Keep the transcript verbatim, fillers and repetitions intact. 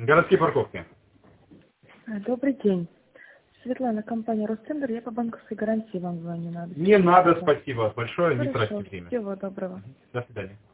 Городские парковки. Добрый день. Светлана, компания Ростендер. Я по банковской гарантии вам звоню. Надо. Не надо, спасибо большое, не Хорошо, тратьте время. всего доброго. До свидания.